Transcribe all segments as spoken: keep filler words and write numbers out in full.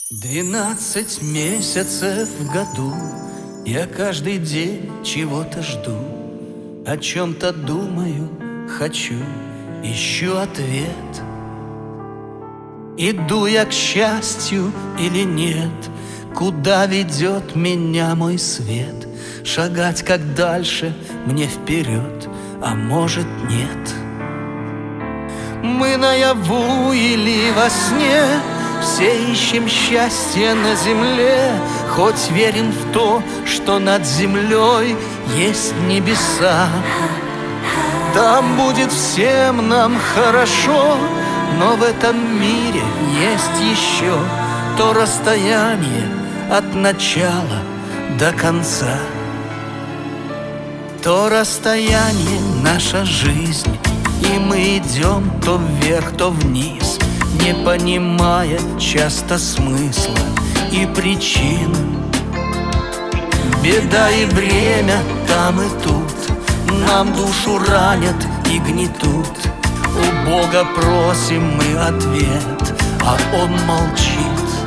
Двенадцать месяцев в году я каждый день чего-то жду, о чем-то думаю, хочу, ищу ответ. Иду я к счастью или нет? Куда ведет меня мой свет? Шагать как дальше мне вперед, а может нет? Мы наяву или во сне все ищем счастье на земле, хоть верим в то, что над землей есть небеса. Там будет всем нам хорошо, но в этом мире есть еще то расстояние от начала до конца. То расстояние — наша жизнь, и мы идем то вверх, то вниз, не понимая часто смысла и причин. Беда и бремя там и тут нам душу ранят и гнетут. У Бога просим мы ответ, а Он молчит.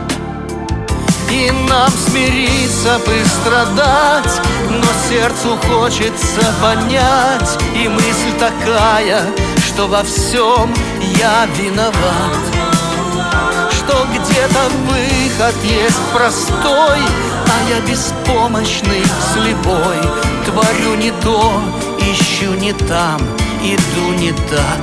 И нам смириться бы, страдать, но сердцу хочется понять. И мысль такая, что во всем я виноват, что где-то выход есть простой, а я беспомощный, слепой. Творю не то, ищу не там, иду не так.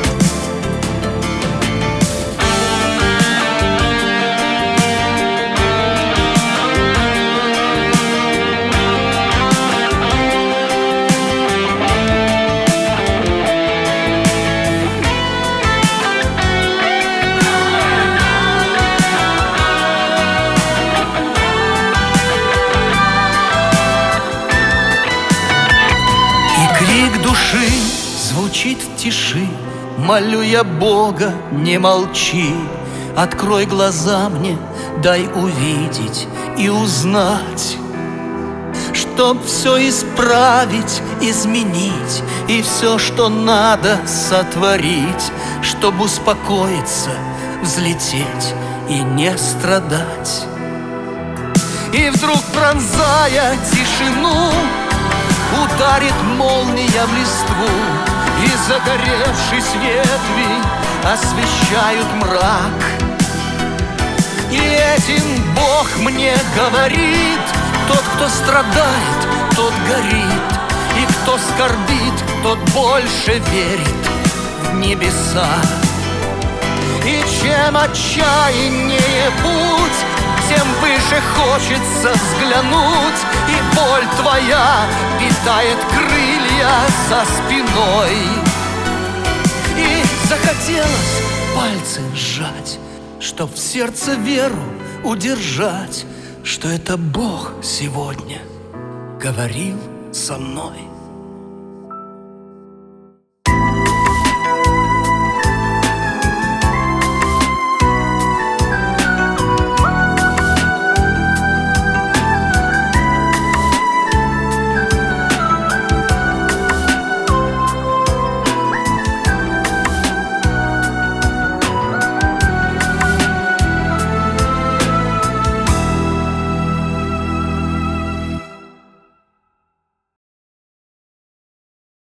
Крик души звучит в тиши, молю я Бога, не молчи. Открой глаза мне, дай увидеть и узнать, чтоб все исправить, изменить, и все, что надо, сотворить, чтоб успокоиться, взлететь и не страдать. И вдруг, пронзая тишину, ударит молния в листву, и загоревшись ветви освещают мрак. И этим Бог мне говорит: тот, кто страдает, тот горит, и кто скорбит, тот больше верит в небеса. И чем отчаяннее путь, тем выше хочется взглянуть, и боль твоя питает крылья за спиной. И захотелось пальцы сжать, чтоб в сердце веру удержать, что это Бог сегодня говорил со мной.